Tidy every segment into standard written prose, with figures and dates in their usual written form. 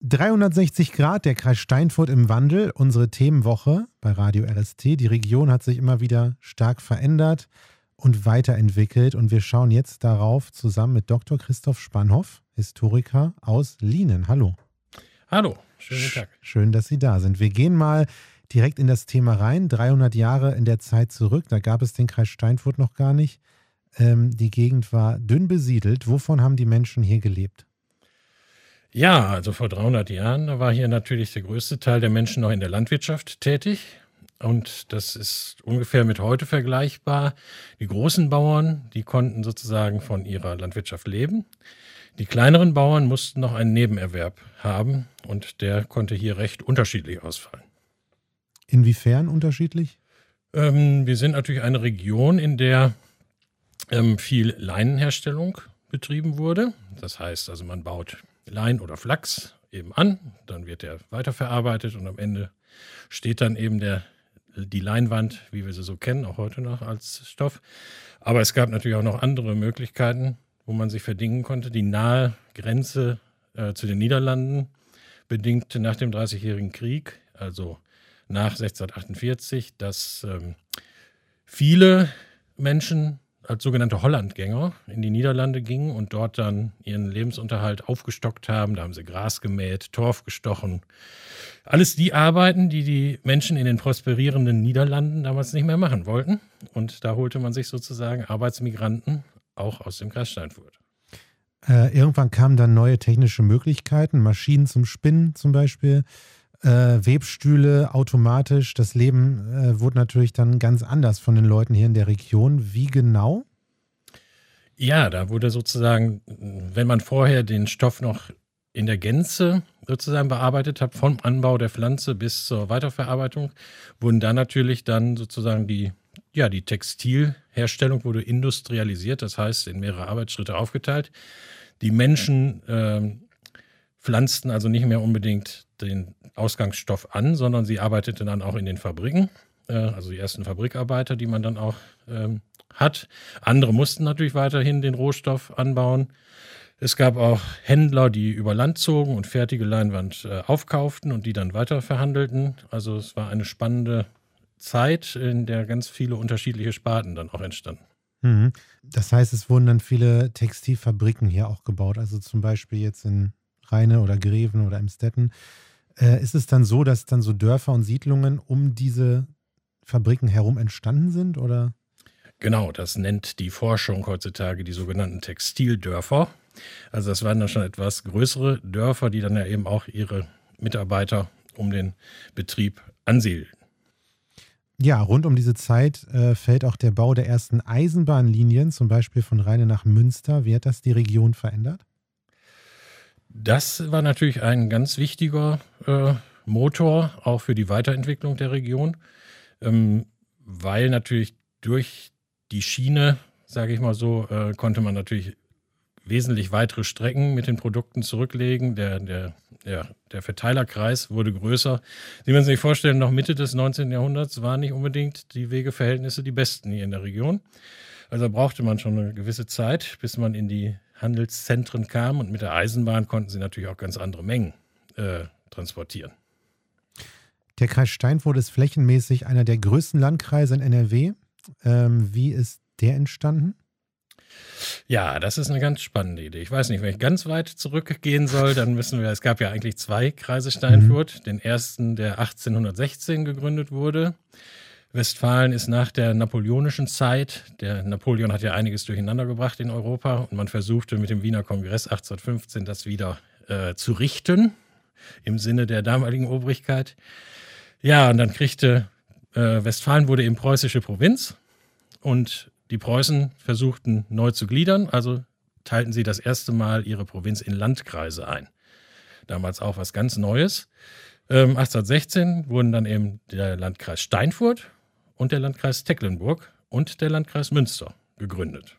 360 Grad, der Kreis Steinfurt im Wandel, unsere Themenwoche bei Radio RST. Die Region hat sich immer wieder stark verändert und weiterentwickelt und wir schauen jetzt darauf zusammen mit Dr. Christoph Spanhoff, Historiker aus Lienen. Hallo. Hallo, schönen guten Tag. Schön, dass Sie da sind. Wir gehen mal direkt in das Thema rein. 300 Jahre in der Zeit zurück, da gab es den Kreis Steinfurt noch gar nicht. Die Gegend war dünn besiedelt. Wovon haben die Menschen hier gelebt? Ja, also vor 300 Jahren, da war hier natürlich der größte Teil der Menschen noch in der Landwirtschaft tätig. Und das ist ungefähr mit heute vergleichbar. Die großen Bauern, die konnten sozusagen von ihrer Landwirtschaft leben. Die kleineren Bauern mussten noch einen Nebenerwerb haben und der konnte hier recht unterschiedlich ausfallen. Inwiefern unterschiedlich? Wir sind natürlich eine Region, in der viel Leinenherstellung betrieben wurde. Das heißt also, man baut Lein oder Flachs eben an, dann wird der weiterverarbeitet und am Ende steht dann eben die Leinwand, wie wir sie so kennen, auch heute noch als Stoff. Aber es gab natürlich auch noch andere Möglichkeiten, wo man sich verdingen konnte. Die nahe Grenze zu den Niederlanden bedingte nach dem Dreißigjährigen Krieg, also nach 1648, dass viele Menschen als sogenannte Hollandgänger in die Niederlande gingen und dort dann ihren Lebensunterhalt aufgestockt haben. Da haben sie Gras gemäht, Torf gestochen. Alles die Arbeiten, die die Menschen in den prosperierenden Niederlanden damals nicht mehr machen wollten. Und da holte man sich sozusagen Arbeitsmigranten auch aus dem Kreis Steinfurt. Irgendwann kamen dann neue technische Möglichkeiten, Maschinen zum Spinnen zum Beispiel, Webstühle automatisch. Das Leben wurde natürlich dann ganz anders von den Leuten hier in der Region. Wie genau? Ja, da wurde sozusagen, wenn man vorher den Stoff noch in der Gänze sozusagen bearbeitet hat, vom Anbau der Pflanze bis zur Weiterverarbeitung, wurden da natürlich dann sozusagen die Textilherstellung wurde industrialisiert, das heißt in mehrere Arbeitsschritte aufgeteilt. Die Menschen pflanzten also nicht mehr unbedingt den Ausgangsstoff an, sondern sie arbeiteten dann auch in den Fabriken, also die ersten Fabrikarbeiter, die man dann auch hat. Andere mussten natürlich weiterhin den Rohstoff anbauen. Es gab auch Händler, die über Land zogen und fertige Leinwand aufkauften und die dann weiter verhandelten. Also es war eine spannende Zeit, in der ganz viele unterschiedliche Sparten dann auch entstanden. Das heißt, es wurden dann viele Textilfabriken hier auch gebaut, also zum Beispiel jetzt in Rheine oder Greven oder Emstetten. Ist es dann so, dass dann so Dörfer und Siedlungen um diese Fabriken herum entstanden sind, oder? Genau, das nennt die Forschung heutzutage die sogenannten Textildörfer. Also das waren dann schon etwas größere Dörfer, die dann ja eben auch ihre Mitarbeiter um den Betrieb ansiedeln. Ja, rund um diese Zeit fällt auch der Bau der ersten Eisenbahnlinien, zum Beispiel von Rheine nach Münster. Wie hat das die Region verändert? Das war natürlich ein ganz wichtiger Motor, auch für die Weiterentwicklung der Region, weil natürlich durch die Schiene, sage ich mal so, konnte man natürlich wesentlich weitere Strecken mit den Produkten zurücklegen. Der Verteilerkreis wurde größer. Sie müssen sich vorstellen, noch Mitte des 19. Jahrhunderts waren nicht unbedingt die Wegeverhältnisse die besten hier in der Region. Also brauchte man schon eine gewisse Zeit, bis man in die Handelszentren kam und mit der Eisenbahn konnten sie natürlich auch ganz andere Mengen transportieren. Der Kreis Steinfurt ist flächenmäßig einer der größten Landkreise in NRW. Wie ist der entstanden? Ja, das ist eine ganz spannende Idee. Ich weiß nicht, wenn ich ganz weit zurückgehen soll, dann es gab ja eigentlich zwei Kreise Steinfurt. Den ersten, der 1816 gegründet wurde. Westfalen ist nach der napoleonischen Zeit, der Napoleon hat ja einiges durcheinander gebracht in Europa und man versuchte mit dem Wiener Kongress 1815 das wieder zu richten, im Sinne der damaligen Obrigkeit. Ja, und dann Westfalen wurde eben preußische Provinz und die Preußen versuchten neu zu gliedern, also teilten sie das erste Mal ihre Provinz in Landkreise ein. Damals auch was ganz Neues. 1816 wurden dann eben der Landkreis Steinfurt und der Landkreis Tecklenburg und der Landkreis Münster gegründet.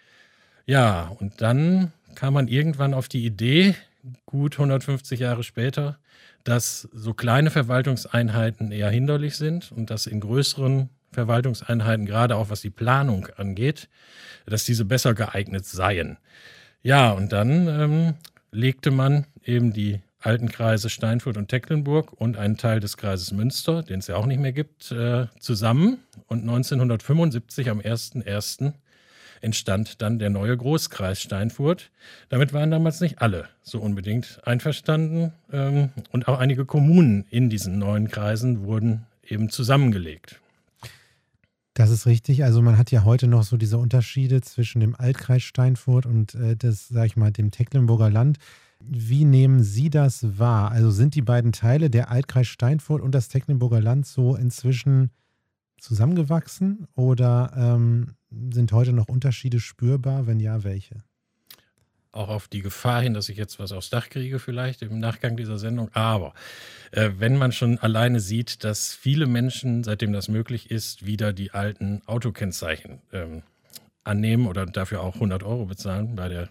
Ja, und dann kam man irgendwann auf die Idee, gut 150 Jahre später, dass so kleine Verwaltungseinheiten eher hinderlich sind und dass in größeren Verwaltungseinheiten, gerade auch was die Planung angeht, dass diese besser geeignet seien. Ja, und dann legte man eben die alten Kreise Steinfurt und Tecklenburg und einen Teil des Kreises Münster, den es ja auch nicht mehr gibt, zusammen. Und 1975 am 1.1. entstand dann der neue Großkreis Steinfurt. Damit waren damals nicht alle so unbedingt einverstanden. Und auch einige Kommunen in diesen neuen Kreisen wurden eben zusammengelegt. Das ist richtig. Also man hat ja heute noch so diese Unterschiede zwischen dem Altkreis Steinfurt und dem Tecklenburger Land. Wie nehmen Sie das wahr? Also sind die beiden Teile, der Altkreis Steinfurt und das Tecklenburger Land, so inzwischen zusammengewachsen oder sind heute noch Unterschiede spürbar? Wenn ja, welche? Auch auf die Gefahr hin, dass ich jetzt was aufs Dach kriege vielleicht im Nachgang dieser Sendung. Aber wenn man schon alleine sieht, dass viele Menschen, seitdem das möglich ist, wieder die alten Autokennzeichen annehmen oder dafür auch 100 € bezahlen bei der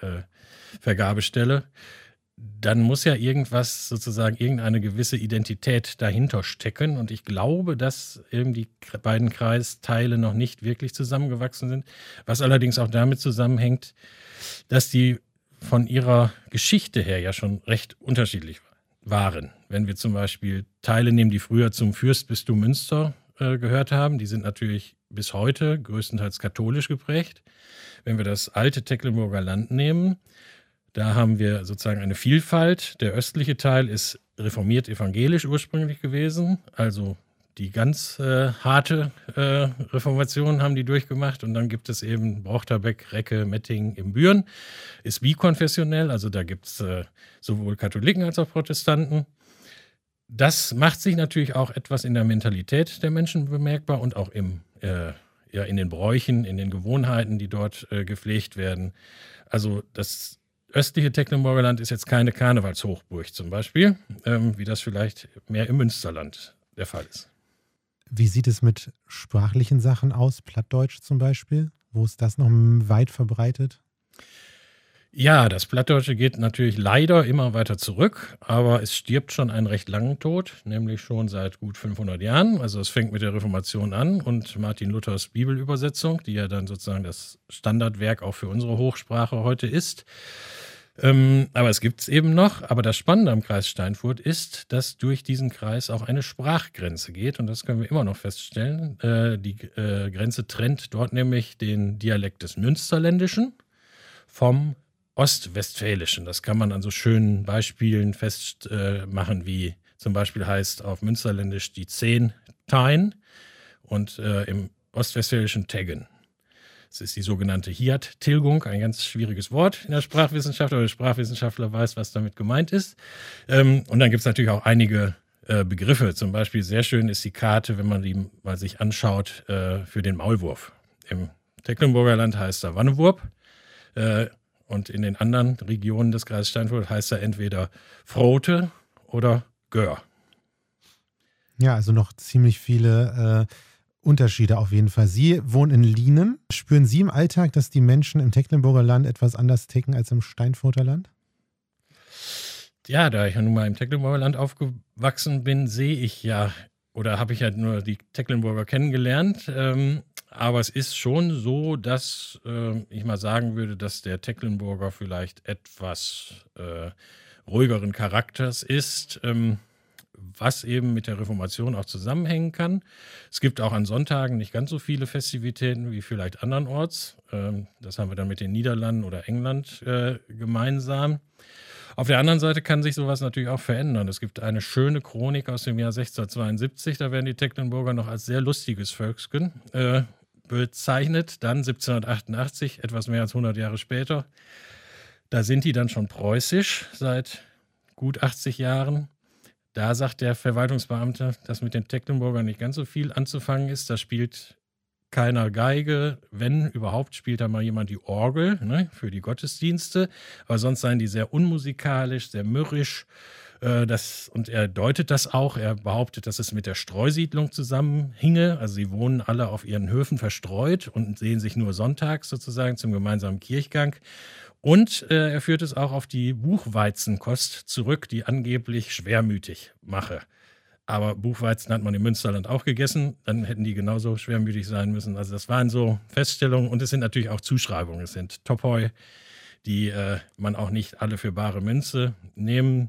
Vergabestelle, dann muss ja irgendwas sozusagen, irgendeine gewisse Identität dahinter stecken. Und ich glaube, dass eben die beiden Kreisteile noch nicht wirklich zusammengewachsen sind, was allerdings auch damit zusammenhängt, dass die von ihrer Geschichte her ja schon recht unterschiedlich waren. Wenn wir zum Beispiel Teile nehmen, die früher zum Fürstbistum Münster gehört haben, die sind natürlich bis heute größtenteils katholisch geprägt. Wenn wir das alte Tecklenburger Land nehmen, da haben wir sozusagen eine Vielfalt. Der östliche Teil ist reformiert-evangelisch ursprünglich gewesen, also die ganz harte Reformation haben die durchgemacht. Und dann gibt es eben Brochterbeck, Recke, Mettingen, Imbüren. Ist bikonfessionell, also da gibt es sowohl Katholiken als auch Protestanten. Das macht sich natürlich auch etwas in der Mentalität der Menschen bemerkbar und auch in den Bräuchen, in den Gewohnheiten, die dort gepflegt werden. Also das östliche Tecklenburger Land ist jetzt keine Karnevalshochburg zum Beispiel, wie das vielleicht mehr im Münsterland der Fall ist. Wie sieht es mit sprachlichen Sachen aus, Plattdeutsch zum Beispiel? Wo ist das noch weit verbreitet? Ja, das Plattdeutsche geht natürlich leider immer weiter zurück, aber es stirbt schon einen recht langen Tod, nämlich schon seit gut 500 Jahren. Also es fängt mit der Reformation an und Martin Luthers Bibelübersetzung, die ja dann sozusagen das Standardwerk auch für unsere Hochsprache heute ist. Aber es gibt es eben noch. Aber das Spannende am Kreis Steinfurt ist, dass durch diesen Kreis auch eine Sprachgrenze geht. Und das können wir immer noch feststellen. Die Grenze trennt dort nämlich den Dialekt des Münsterländischen vom Ostwestfälischen. Das kann man an so schönen Beispielen festmachen, wie zum Beispiel heißt auf Münsterländisch die 10 Tein und im Ostwestfälischen Teggen. Das ist die sogenannte Hiat-Tilgung, ein ganz schwieriges Wort in der Sprachwissenschaft, aber der Sprachwissenschaftler weiß, was damit gemeint ist. Und dann gibt es natürlich auch einige Begriffe. Zum Beispiel sehr schön ist die Karte, wenn man die mal sich anschaut, für den Maulwurf. Im Tecklenburger Land heißt er Wannewurp und in den anderen Regionen des Kreises Steinfurt heißt er entweder Frote oder Gör. Ja, also noch ziemlich viele Unterschiede auf jeden Fall. Sie wohnen in Lienen. Spüren Sie im Alltag, dass die Menschen im Tecklenburger Land etwas anders ticken als im Steinfurter Land? Ja, da ich ja nun mal im Tecklenburger Land aufgewachsen bin, sehe ich ja, oder habe ich ja nur die Tecklenburger kennengelernt. Aber es ist schon so, dass ich mal sagen würde, dass der Tecklenburger vielleicht etwas ruhigeren Charakters ist, was eben mit der Reformation auch zusammenhängen kann. Es gibt auch an Sonntagen nicht ganz so viele Festivitäten wie vielleicht andernorts. Das haben wir dann mit den Niederlanden oder England gemeinsam. Auf der anderen Seite kann sich sowas natürlich auch verändern. Es gibt eine schöne Chronik aus dem Jahr 1672, da werden die Tecklenburger noch als sehr lustiges Völkchen bezeichnet. Dann 1788, etwas mehr als 100 Jahre später, da sind die dann schon preußisch seit gut 80 Jahren. Da sagt der Verwaltungsbeamte, dass mit den Tecklenburgern nicht ganz so viel anzufangen ist. Da spielt keiner Geige. Wenn überhaupt, spielt da mal jemand die Orgel, ne, für die Gottesdienste. Aber sonst seien die sehr unmusikalisch, sehr mürrisch. Und er deutet das auch. Er behauptet, dass es mit der Streusiedlung zusammenhinge. Also sie wohnen alle auf ihren Höfen verstreut und sehen sich nur sonntags sozusagen zum gemeinsamen Kirchgang. Und er führt es auch auf die Buchweizenkost zurück, die angeblich schwermütig mache. Aber Buchweizen hat man im Münsterland auch gegessen, dann hätten die genauso schwermütig sein müssen. Also das waren so Feststellungen und es sind natürlich auch Zuschreibungen. Es sind Topoi, die man auch nicht alle für bare Münze nehmen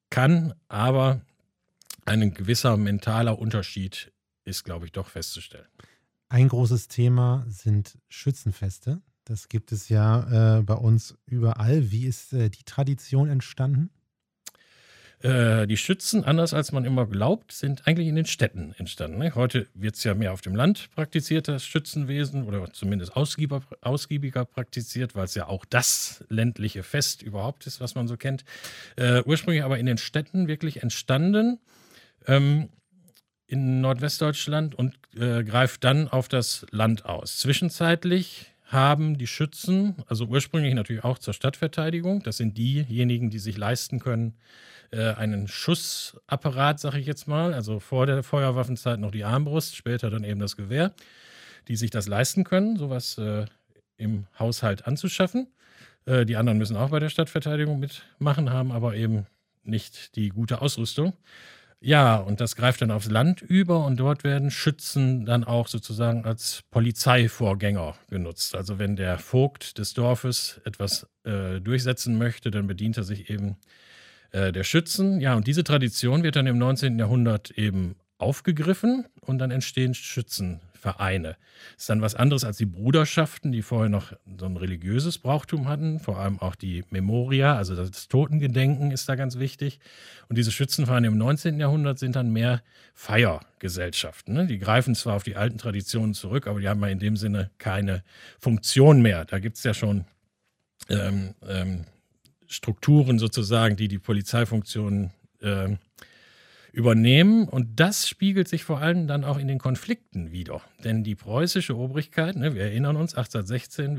kann, aber ein gewisser mentaler Unterschied ist, glaube ich, doch festzustellen. Ein großes Thema sind Schützenfeste. Das gibt es ja bei uns überall. Wie ist die Tradition entstanden? Die Schützen, anders als man immer glaubt, sind eigentlich in den Städten entstanden. Ne? Heute wird es ja mehr auf dem Land praktiziert, das Schützenwesen, oder zumindest ausgiebiger praktiziert, weil es ja auch das ländliche Fest überhaupt ist, was man so kennt. Ursprünglich aber in den Städten wirklich entstanden, in Nordwestdeutschland und greift dann auf das Land aus. Zwischenzeitlich haben die Schützen, also ursprünglich natürlich auch zur Stadtverteidigung, das sind diejenigen, die sich leisten können, einen Schussapparat, sage ich jetzt mal, also vor der Feuerwaffenzeit noch die Armbrust, später dann eben das Gewehr, die sich das leisten können, sowas im Haushalt anzuschaffen. Die anderen müssen auch bei der Stadtverteidigung mitmachen, haben aber eben nicht die gute Ausrüstung. Ja, und das greift dann aufs Land über und dort werden Schützen dann auch sozusagen als Polizeivorgänger genutzt. Also wenn der Vogt des Dorfes etwas durchsetzen möchte, dann bedient er sich eben der Schützen. Ja, und diese Tradition wird dann im 19. Jahrhundert eben aufgegriffen und dann entstehen Schützenvereine. Das ist dann was anderes als die Bruderschaften, die vorher noch so ein religiöses Brauchtum hatten. Vor allem auch die Memoria, also das Totengedenken ist da ganz wichtig. Und diese Schützenvereine im 19. Jahrhundert sind dann mehr Feiergesellschaften. Ne? Die greifen zwar auf die alten Traditionen zurück, aber die haben ja in dem Sinne keine Funktion mehr. Da gibt es ja schon Strukturen sozusagen, die Polizeifunktionen übernehmen. Und das spiegelt sich vor allem dann auch in den Konflikten wider. Denn die preußische Obrigkeit, ne, wir erinnern uns, 1816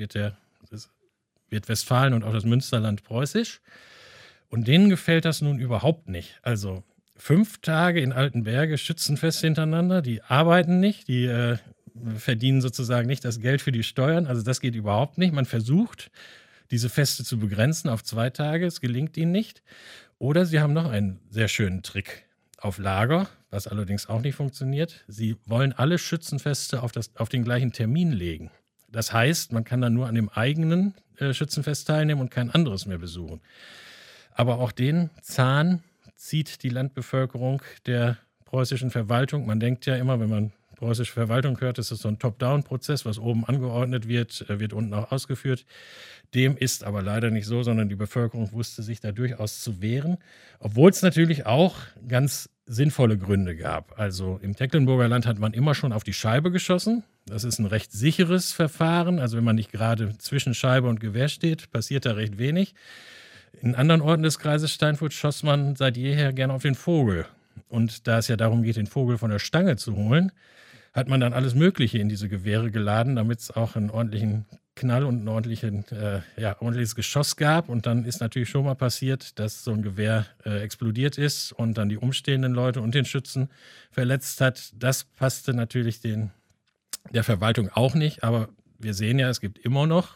wird Westfalen und auch das Münsterland preußisch. Und denen gefällt das nun überhaupt nicht. Also 5 Tage in Altenberge Schützenfest hintereinander, die arbeiten nicht, die verdienen sozusagen nicht das Geld für die Steuern. Also das geht überhaupt nicht. Man versucht, diese Feste zu begrenzen auf 2 Tage. Es gelingt ihnen nicht. Oder sie haben noch einen sehr schönen Trick auf Lager, was allerdings auch nicht funktioniert. Sie wollen alle Schützenfeste auf den gleichen Termin legen. Das heißt, man kann dann nur an dem eigenen Schützenfest teilnehmen und kein anderes mehr besuchen. Aber auch den Zahn zieht die Landbevölkerung der preußischen Verwaltung. Man denkt ja immer, wenn man preußische Verwaltung hört, ist es so ein Top-Down-Prozess, was oben angeordnet wird unten auch ausgeführt. Dem ist aber leider nicht so, sondern die Bevölkerung wusste sich da durchaus zu wehren, obwohl es natürlich auch ganz sinnvolle Gründe gab. Also im Tecklenburger Land hat man immer schon auf die Scheibe geschossen. Das ist ein recht sicheres Verfahren. Also wenn man nicht gerade zwischen Scheibe und Gewehr steht, passiert da recht wenig. In anderen Orten des Kreises Steinfurt schoss man seit jeher gerne auf den Vogel. Und da es ja darum geht, den Vogel von der Stange zu holen, hat man dann alles Mögliche in diese Gewehre geladen, damit es auch einen ordentlichen Knall und ein ordentliches Geschoss gab. Und dann ist natürlich schon mal passiert, dass so ein Gewehr explodiert ist und dann die umstehenden Leute und den Schützen verletzt hat. Das passte natürlich der Verwaltung auch nicht. Aber wir sehen ja, es gibt immer noch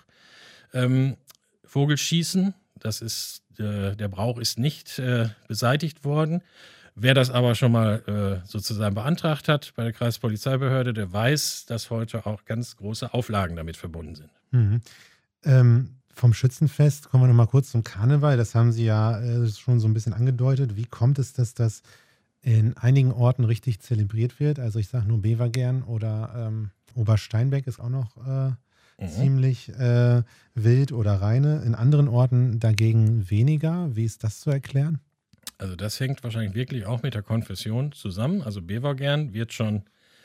Vogelschießen. Das ist, der Brauch ist nicht beseitigt worden. Wer das aber schon mal sozusagen beantragt hat bei der Kreispolizeibehörde, der weiß, dass heute auch ganz große Auflagen damit verbunden sind. Vom Schützenfest kommen wir noch mal kurz zum Karneval. Das haben Sie ja schon so ein bisschen angedeutet. Wie kommt es, dass das in einigen Orten richtig zelebriert wird? Also ich sage nur Bevagern oder Obersteinbeck ist auch noch ziemlich wild oder Rheine. In anderen Orten dagegen weniger. Wie ist das zu erklären? Also das hängt wahrscheinlich wirklich auch mit der Konfession zusammen. Also Bevagern wird schon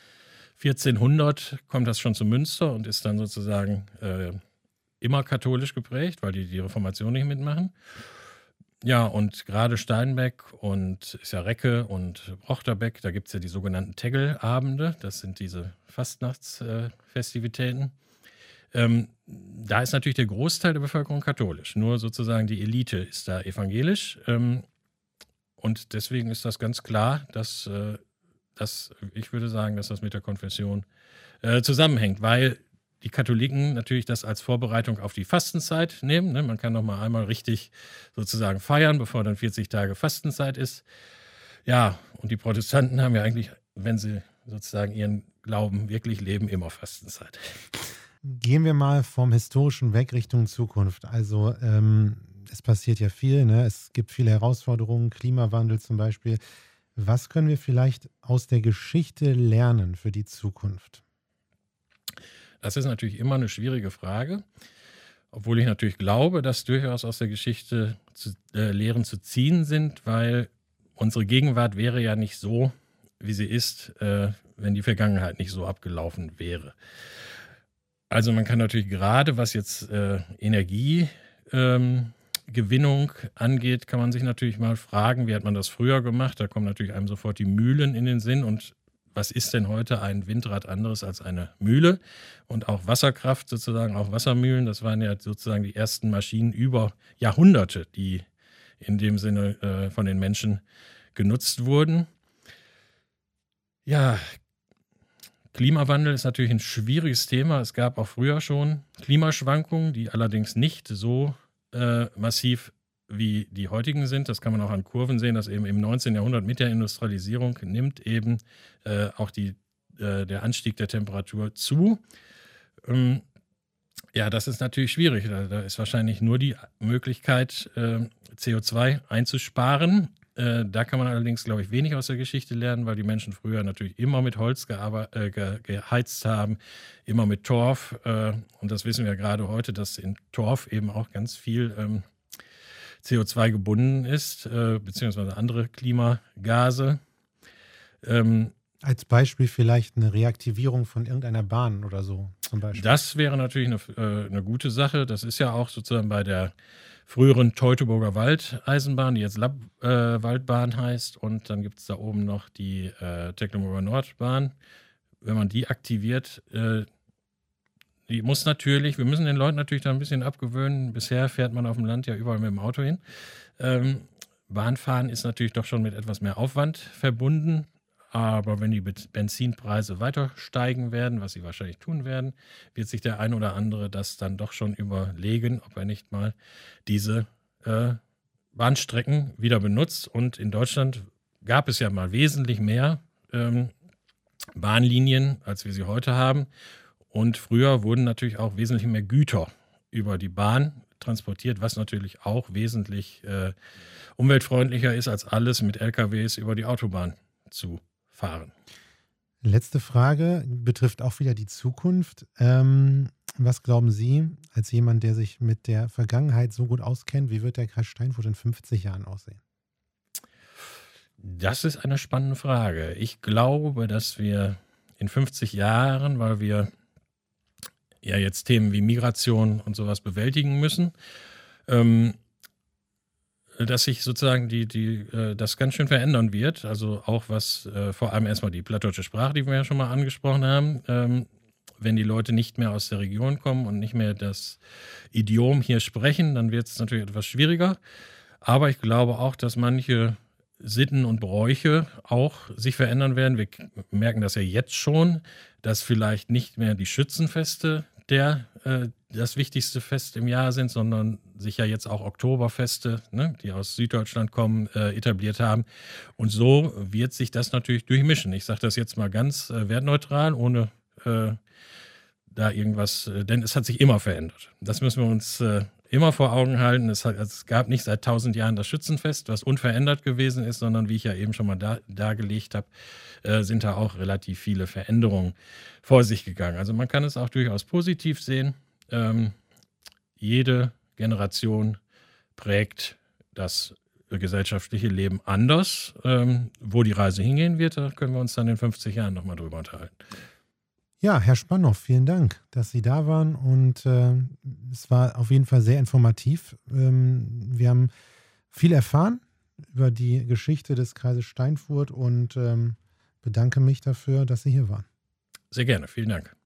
1400, kommt das schon zu Münster und ist dann sozusagen immer katholisch geprägt, weil die Reformation nicht mitmachen. Ja, und gerade Steinbeck und ist ja Recke und Brochterbeck, da gibt es ja die sogenannten Teggelabende. Das sind diese Fastnachtsfestivitäten. Da ist natürlich der Großteil der Bevölkerung katholisch. Nur sozusagen die Elite ist da evangelisch. Und deswegen ist das ganz klar, dass ich würde sagen, dass das mit der Konfession zusammenhängt, weil die Katholiken natürlich das als Vorbereitung auf die Fastenzeit nehmen. Ne? Man kann noch mal einmal richtig sozusagen feiern, bevor dann 40 Tage Fastenzeit ist. Ja, und die Protestanten haben ja eigentlich, wenn sie sozusagen ihren Glauben wirklich leben, immer Fastenzeit. Gehen wir mal vom Historischen weg Richtung Zukunft. Also es passiert ja viel, ne? Es gibt viele Herausforderungen, Klimawandel zum Beispiel. Was können wir vielleicht aus der Geschichte lernen für die Zukunft? Das ist natürlich immer eine schwierige Frage, obwohl ich natürlich glaube, dass durchaus aus der Geschichte Lehren zu ziehen sind, weil unsere Gegenwart wäre ja nicht so, wie sie ist, wenn die Vergangenheit nicht so abgelaufen wäre. Also man kann natürlich gerade, was jetzt Energiegewinnung angeht, kann man sich natürlich mal fragen, wie hat man das früher gemacht? Da kommen natürlich einem sofort die Mühlen in den Sinn. Und was ist denn heute ein Windrad anderes als eine Mühle? Und auch Wasserkraft sozusagen, auch Wassermühlen, das waren ja sozusagen die ersten Maschinen über Jahrhunderte, die in dem Sinne von den Menschen genutzt wurden. Ja, Klimawandel ist natürlich ein schwieriges Thema. Es gab auch früher schon Klimaschwankungen, die allerdings nicht so massiv wie die heutigen sind. Das kann man auch an Kurven sehen, dass eben im 19. Jahrhundert mit der Industrialisierung nimmt eben auch der Anstieg der Temperatur zu. Ja, das ist natürlich schwierig. Da ist wahrscheinlich nur die Möglichkeit, CO2 einzusparen. Da kann man allerdings, glaube ich, wenig aus der Geschichte lernen, weil die Menschen früher natürlich immer mit Holz geheizt haben, immer mit Torf. Und das wissen wir gerade heute, dass in Torf eben auch ganz viel CO2 gebunden ist, beziehungsweise andere Klimagase. Als Beispiel vielleicht eine Reaktivierung von irgendeiner Bahn oder so zum Beispiel. Das wäre natürlich eine gute Sache. Das ist ja auch sozusagen bei der früheren Teutoburger Waldeisenbahn, die jetzt Lappwaldbahn heißt. Und dann gibt es da oben noch die Tecklenburger Nordbahn. Wenn man die aktiviert, wir müssen den Leuten natürlich da ein bisschen abgewöhnen. Bisher fährt man auf dem Land ja überall mit dem Auto hin. Bahnfahren ist natürlich doch schon mit etwas mehr Aufwand verbunden. Aber wenn die Benzinpreise weiter steigen werden, was sie wahrscheinlich tun werden, wird sich der ein oder andere das dann doch schon überlegen, ob er nicht mal diese Bahnstrecken wieder benutzt. Und in Deutschland gab es ja mal wesentlich mehr Bahnlinien, als wir sie heute haben. Und früher wurden natürlich auch wesentlich mehr Güter über die Bahn transportiert, was natürlich auch wesentlich umweltfreundlicher ist, als alles mit LKWs über die Autobahn zu fahren. Letzte Frage betrifft auch wieder die Zukunft. Was glauben Sie, als jemand, der sich mit der Vergangenheit so gut auskennt, wie wird der Kreis Steinfurt in 50 Jahren aussehen? Das ist eine spannende Frage. Ich glaube, dass wir in 50 Jahren, weil wir ja jetzt Themen wie Migration und sowas bewältigen müssen, dass sich sozusagen das ganz schön verändern wird. Also auch was vor allem erstmal die plattdeutsche Sprache, die wir ja schon mal angesprochen haben, wenn die Leute nicht mehr aus der Region kommen und nicht mehr das Idiom hier sprechen, dann wird es natürlich etwas schwieriger. Aber ich glaube auch, dass manche Sitten und Bräuche auch sich verändern werden. Wir merken das ja jetzt schon, dass vielleicht nicht mehr die Schützenfeste das wichtigste Fest im Jahr sind, sondern sich ja jetzt auch Oktoberfeste, ne, die aus Süddeutschland kommen, etabliert haben. Und so wird sich das natürlich durchmischen. Ich sage das jetzt mal ganz wertneutral, ohne da irgendwas, denn es hat sich immer verändert. Das müssen wir uns immer vor Augen halten. Es gab nicht seit 1000 Jahren das Schützenfest, was unverändert gewesen ist, sondern wie ich ja eben schon mal dargelegt habe, sind da auch relativ viele Veränderungen vor sich gegangen. Also man kann es auch durchaus positiv sehen. Jede Generation prägt das gesellschaftliche Leben anders. Wo die Reise hingehen wird, da können wir uns dann in 50 Jahren nochmal drüber unterhalten. Ja, Herr Spannow, vielen Dank, dass Sie da waren und es war auf jeden Fall sehr informativ. Wir haben viel erfahren über die Geschichte des Kreises Steinfurt und bedanke mich dafür, dass Sie hier waren. Sehr gerne, vielen Dank.